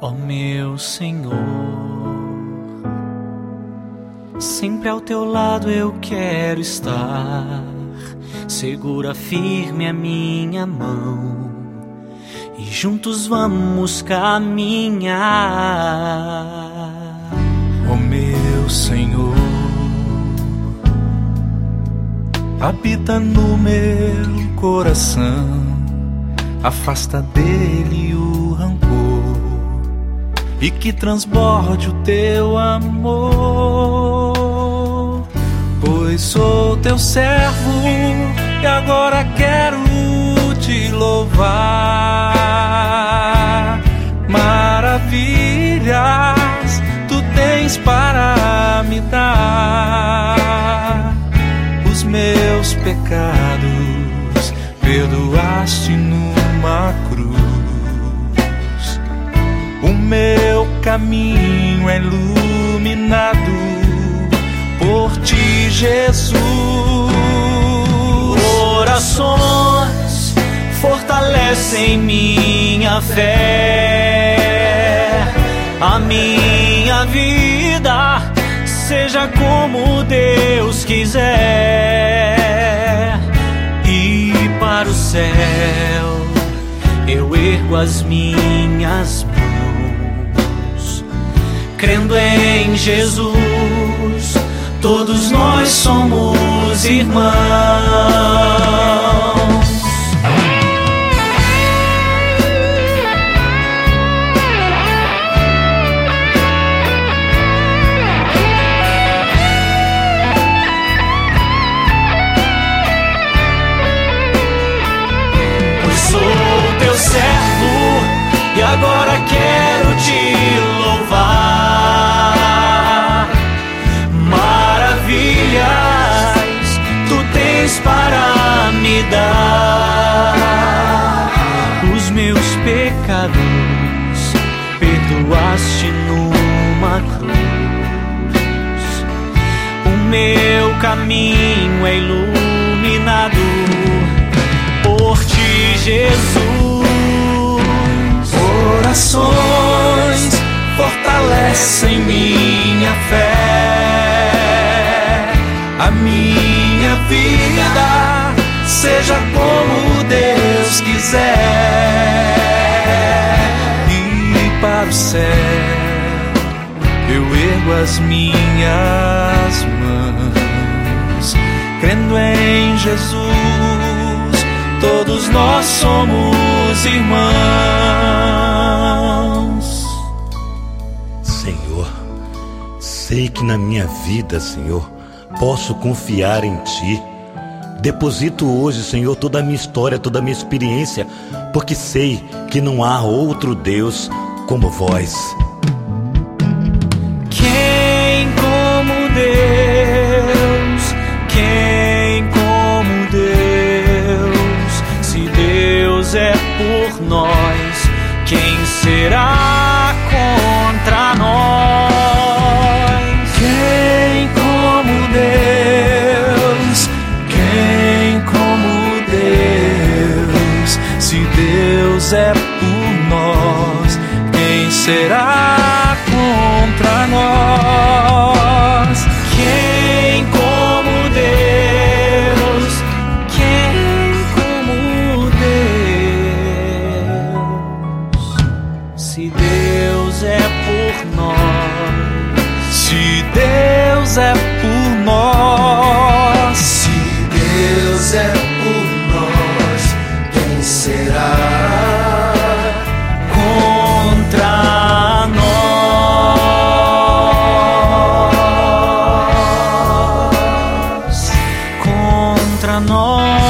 Ó meu Senhor, sempre ao teu lado eu quero estar. Segura firme a minha mão e juntos vamos caminhar. Ó meu Senhor, habita no meu coração, afasta dele o rancor e que transborde o teu amor. Pois sou teu servo e agora quero te louvar. Maravilhas tu tens para me dar. Os meus pecados perdoaste numa cruz. O meu caminho é iluminado por ti, Jesus. Orações fortalecem minha fé. A minha vida seja como Deus quiser. E para o céu eu ergo as minhas mãos, crendo em Jesus, todos nós somos irmãos. Pois sou teu servo e agora quero te louvar. Maravilhas tu tens para me dar. Os meus pecados perdoaste numa cruz. O meu caminho é iluminado por ti, Jesus. Orações fortalecem minha fé. A minha vida seja como Deus quiser. E para o céu eu ergo as minhas mãos, crendo em Jesus, todos nós somos irmãos. Senhor, sei que na minha vida, Senhor, posso confiar em Ti. Deposito hoje, Senhor, toda a minha história, toda a minha experiência, porque sei que não há outro Deus como vós. Quem como Deus? Quem como Deus? Se Deus é por nós, quem será contra nós? Quem como Deus? Quem como Deus? Se Deus é por nós, quem será contra nós? Quem como Deus? Quem como Deus? Se Deus é por nós, se Deus é por nós, se Deus é por nós, quem será contra nós? Contra nós.